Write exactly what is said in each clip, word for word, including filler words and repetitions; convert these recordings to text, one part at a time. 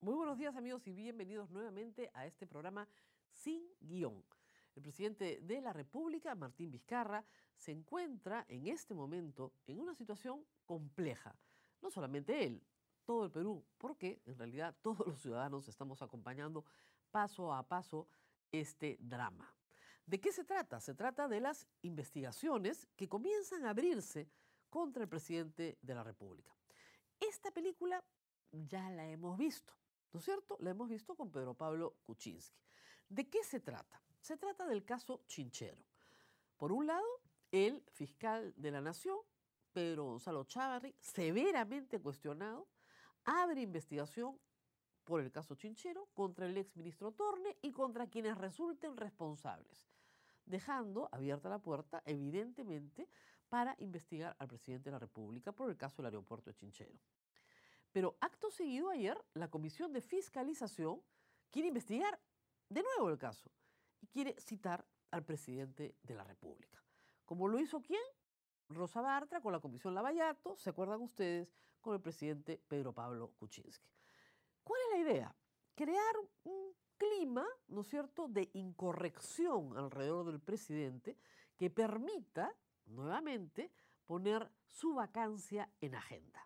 Muy buenos días, amigos, y bienvenidos nuevamente a este programa Sin Guión. El presidente de la República, Martín Vizcarra, se encuentra en este momento en una situación compleja. No solamente él, todo el Perú, porque en realidad todos los ciudadanos estamos acompañando paso a paso este drama. ¿De qué se trata? Se trata de las investigaciones que comienzan a abrirse contra el presidente de la República. Esta película ya la hemos visto, ¿no es cierto? La hemos visto con Pedro Pablo Kuczynski. ¿De qué se trata? Se trata del caso Chinchero. Por un lado, el fiscal de la Nación, Pedro Gonzalo Chávarri, severamente cuestionado, abre investigación por el caso Chinchero contra el exministro Torne y contra quienes resulten responsables, dejando abierta la puerta, evidentemente, para investigar al presidente de la República por el caso del aeropuerto de Chinchero. Pero acto seguido ayer, la Comisión de Fiscalización quiere investigar de nuevo el caso y quiere citar al presidente de la República. ¿Cómo lo hizo quién? Rosa Bartra con la Comisión Lavallato, ¿se acuerdan ustedes? Con el presidente Pedro Pablo Kuczynski. ¿Cuál es la idea? Crear un clima, ¿no es cierto?, de incorrección alrededor del presidente que permita, nuevamente, poner su vacancia en agenda.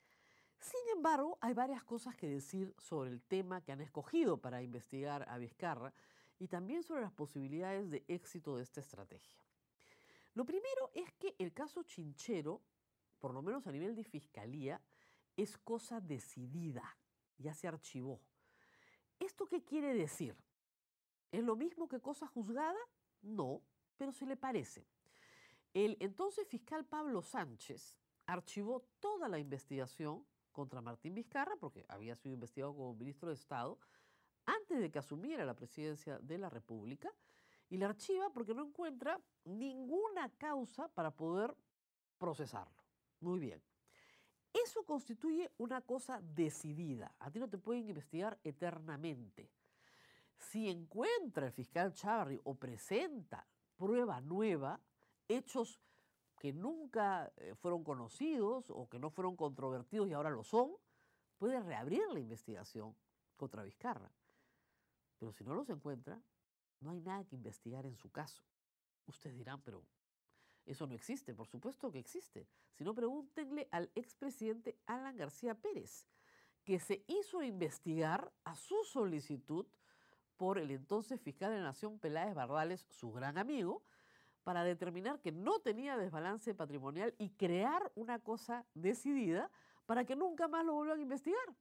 Sin embargo, hay varias cosas que decir sobre el tema que han escogido para investigar a Vizcarra y también sobre las posibilidades de éxito de esta estrategia. Lo primero es que el caso Chinchero, por lo menos a nivel de fiscalía, es cosa decidida, ya se archivó. ¿Esto qué quiere decir? ¿Es lo mismo que cosa juzgada? No, pero se le parece. El entonces fiscal Pablo Sánchez archivó toda la investigación contra Martín Vizcarra, porque había sido investigado como ministro de Estado, antes de que asumiera la presidencia de la República, y la archiva porque no encuentra ninguna causa para poder procesarlo. Muy bien. Eso constituye una cosa decidida. A ti no te pueden investigar eternamente. Si encuentra el fiscal Chávarri o presenta prueba nueva, hechos que nunca eh, fueron conocidos o que no fueron controvertidos y ahora lo son, puede reabrir la investigación contra Vizcarra. Pero si no los encuentra, no hay nada que investigar en su caso. Ustedes dirán, pero eso no existe. Por supuesto que existe. Si no, pregúntenle al expresidente Alan García Pérez, que se hizo investigar a su solicitud por el entonces fiscal de la Nación Peláez Bardales, su gran amigo, para determinar que no tenía desbalance patrimonial y crear una cosa decidida para que nunca más lo vuelvan a investigar.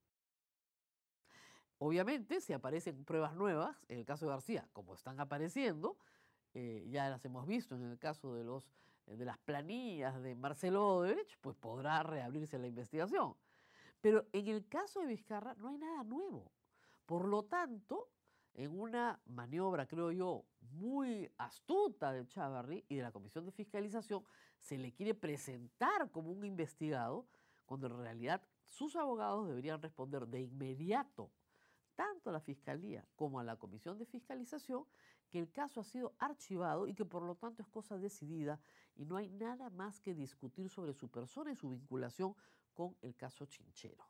Obviamente, si aparecen pruebas nuevas, en el caso de García, como están apareciendo, eh, ya las hemos visto en el caso de, los, de las planillas de Marcelo Odebrecht, pues podrá reabrirse la investigación. Pero en el caso de Vizcarra no hay nada nuevo. Por lo tanto, en una maniobra, creo yo, muy astuta de Chávarri y de la Comisión de Fiscalización, se le quiere presentar como un investigado, cuando en realidad sus abogados deberían responder de inmediato, tanto a la Fiscalía como a la Comisión de Fiscalización, que el caso ha sido archivado y que por lo tanto es cosa decidida y no hay nada más que discutir sobre su persona y su vinculación con el caso Chinchero.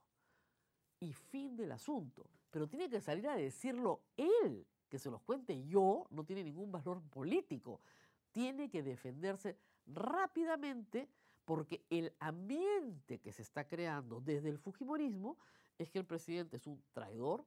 Y fin del asunto. Pero tiene que salir a decirlo él. Que se los cuente yo no tiene ningún valor político. Tiene que defenderse rápidamente porque el ambiente que se está creando desde el fujimorismo es que el presidente es un traidor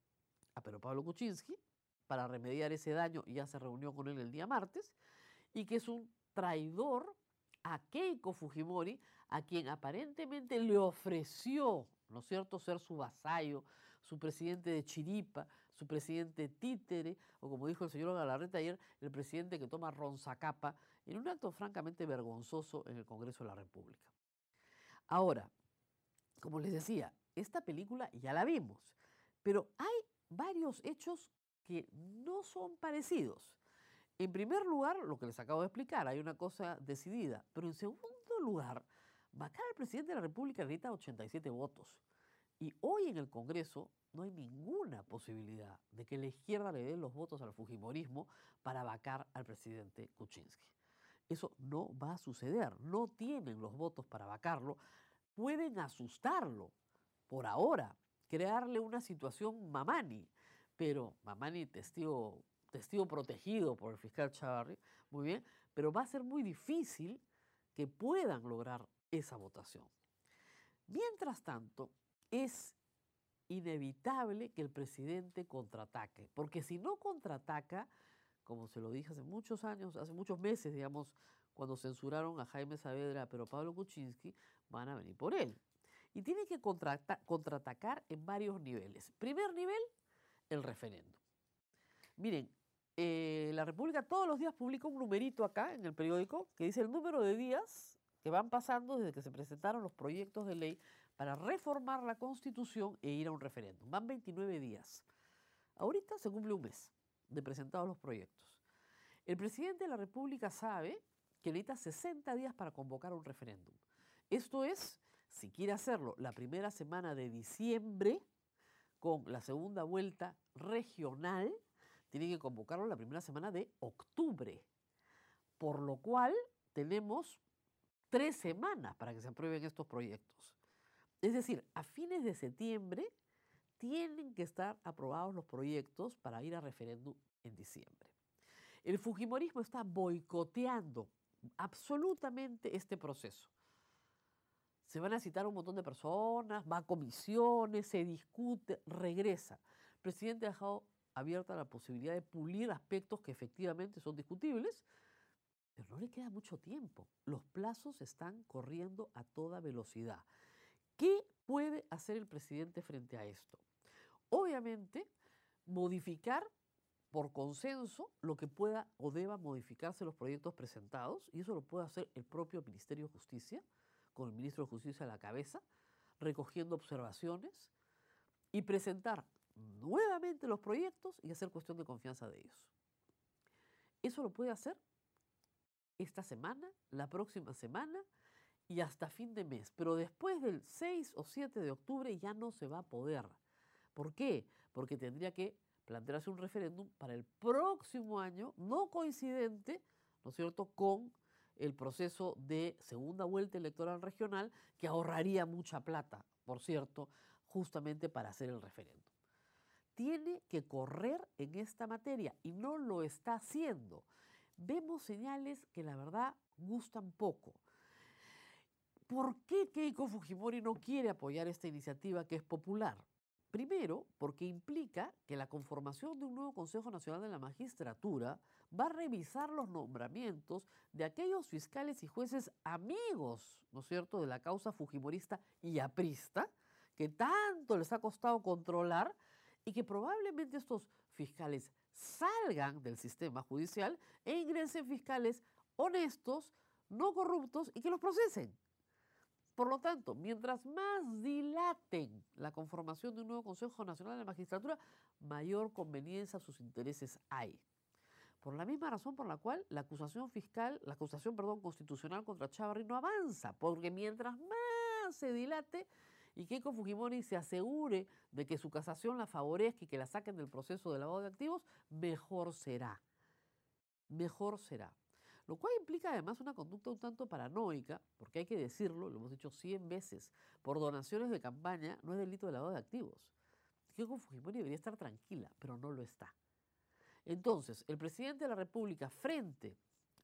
a Pedro Pablo Kuczynski. Para remediar ese daño ya se reunió con él el día martes, y que es un traidor a Keiko Fujimori, a quien aparentemente le ofreció, ¿no es cierto?, ser su vasallo, su presidente de chiripa, su presidente títere, o como dijo el señor Galarreta ayer, el presidente que toma ronzacapa, en un acto francamente vergonzoso en el Congreso de la República. Ahora, como les decía, esta película ya la vimos, pero hay varios hechos que no son parecidos. En primer lugar, lo que les acabo de explicar, hay una cosa decidida. Pero en segundo lugar, vacar al presidente de la República necesita ochenta y siete votos. Y hoy en el Congreso no hay ninguna posibilidad de que la izquierda le dé los votos al fujimorismo para vacar al presidente Kuczynski. Eso no va a suceder. No tienen los votos para vacarlo. Pueden asustarlo por ahora, crearle una situación Mamani, pero Mamani testigo, testigo protegido por el fiscal Chávarri, muy bien, pero va a ser muy difícil que puedan lograr esa votación. Mientras tanto, es inevitable que el presidente contraataque, porque si no contraataca, como se lo dije hace muchos años, hace muchos meses, digamos, cuando censuraron a Jaime Saavedra, pero Pablo Kuczynski, van a venir por él. Y tiene que contraatacar en varios niveles. Primer nivel, el referéndum. Miren, eh, la República todos los días publica un numerito acá en el periódico que dice el número de días que van pasando desde que se presentaron los proyectos de ley para reformar la Constitución e ir a un referéndum. Van veintinueve días. Ahorita se cumple un mes de presentados los proyectos. El presidente de la República sabe que necesita sesenta días para convocar un referéndum. Esto es, si quiere hacerlo la primera semana de diciembre, con la segunda vuelta regional, tiene que convocarlo la primera semana de octubre. Por lo cual tenemos tres semanas para que se aprueben estos proyectos. Es decir, a fines de septiembre tienen que estar aprobados los proyectos para ir a referéndum en diciembre. El fujimorismo está boicoteando absolutamente este proceso. Se van a citar un montón de personas, va a comisiones, se discute, regresa. El presidente ha dejado abierta la posibilidad de pulir aspectos que efectivamente son discutibles, pero no le queda mucho tiempo. Los plazos están corriendo a toda velocidad. ¿Qué puede hacer el presidente frente a esto? Obviamente, modificar por consenso lo que pueda o deba modificarse los proyectos presentados, y eso lo puede hacer el propio Ministerio de Justicia, con el ministro de Justicia a la cabeza, recogiendo observaciones y presentar nuevamente los proyectos y hacer cuestión de confianza de ellos. Eso lo puede hacer esta semana, la próxima semana y hasta fin de mes. Pero después del seis o siete de octubre ya no se va a poder. ¿Por qué? Porque tendría que plantearse un referéndum para el próximo año, no coincidente, ¿no es cierto?, con el proceso de segunda vuelta electoral regional, que ahorraría mucha plata, por cierto, justamente para hacer el referéndum. Tiene que correr en esta materia y no lo está haciendo. Vemos señales que la verdad gustan poco. ¿Por qué Keiko Fujimori no quiere apoyar esta iniciativa que es popular? Primero, porque implica que la conformación de un nuevo Consejo Nacional de la Magistratura va a revisar los nombramientos de aquellos fiscales y jueces amigos, ¿no es cierto?, de la causa fujimorista y aprista, que tanto les ha costado controlar y que probablemente estos fiscales salgan del sistema judicial e ingresen fiscales honestos, no corruptos y que los procesen. Por lo tanto, mientras más dilaten la conformación de un nuevo Consejo Nacional de la Magistratura, mayor conveniencia a sus intereses hay. Por la misma razón por la cual la acusación fiscal, la acusación, perdón, constitucional contra Chávarri no avanza, porque mientras más se dilate y Keiko Fujimori se asegure de que su casación la favorezca y que la saquen del proceso de lavado de activos, mejor será. Mejor será. Lo cual implica además una conducta un tanto paranoica, porque hay que decirlo, lo hemos dicho cien veces, por donaciones de campaña no es delito de lavado de activos. Keiko Fujimori debería estar tranquila, pero no lo está. Entonces, el presidente de la República, frente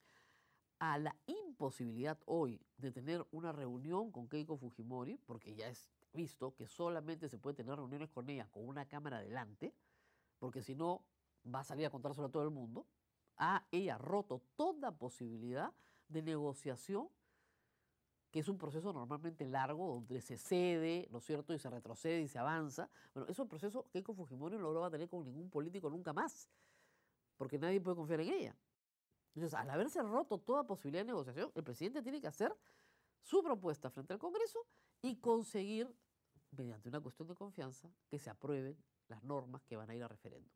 a la imposibilidad hoy de tener una reunión con Keiko Fujimori, porque ya es visto que solamente se puede tener reuniones con ella con una cámara delante, porque si no va a salir a contárselo a todo el mundo, ha ella roto toda posibilidad de negociación, que es un proceso normalmente largo, donde se cede, ¿no es cierto?, y se retrocede y se avanza. Bueno, es un proceso que Keiko Fujimori no lo va a tener con ningún político nunca más, porque nadie puede confiar en ella. Entonces, al haberse roto toda posibilidad de negociación, el presidente tiene que hacer su propuesta frente al Congreso y conseguir, mediante una cuestión de confianza, que se aprueben las normas que van a ir a referéndum.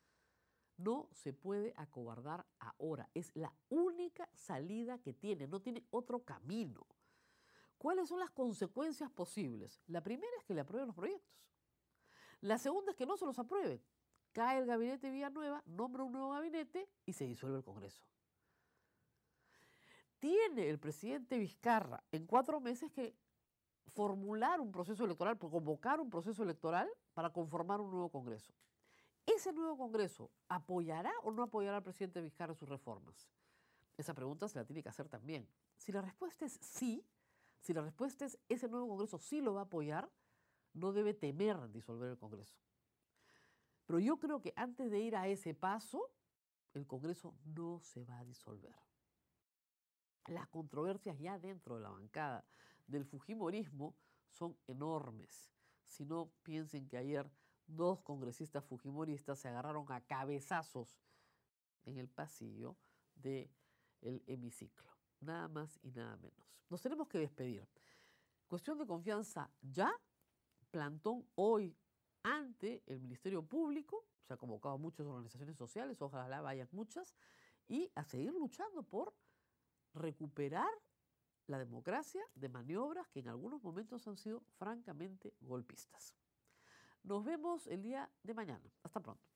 No se puede acobardar ahora. Es la única salida que tiene. No tiene otro camino. ¿Cuáles son las consecuencias posibles? La primera es que le aprueben los proyectos. La segunda es que no se los aprueben. Cae el gabinete Villanueva, nombra un nuevo gabinete y se disuelve el Congreso. Tiene el presidente Vizcarra en cuatro meses que formular un proceso electoral, convocar un proceso electoral para conformar un nuevo Congreso. ¿Ese nuevo Congreso apoyará o no apoyará al presidente Vizcarra en sus reformas? Esa pregunta se la tiene que hacer también. Si la respuesta es sí, si la respuesta es ese nuevo Congreso sí lo va a apoyar, no debe temer disolver el Congreso. Pero yo creo que antes de ir a ese paso, el Congreso no se va a disolver. Las controversias ya dentro de la bancada del fujimorismo son enormes. Si no, piensen que ayer dos congresistas fujimoristas se agarraron a cabezazos en el pasillo del hemiciclo. Nada más y nada menos. Nos tenemos que despedir. Cuestión de confianza ya, plantón hoy ante el Ministerio Público, se ha convocado a muchas organizaciones sociales, ojalá vayan muchas, y a seguir luchando por recuperar la democracia de maniobras que en algunos momentos han sido francamente golpistas. Nos vemos el día de mañana. Hasta pronto.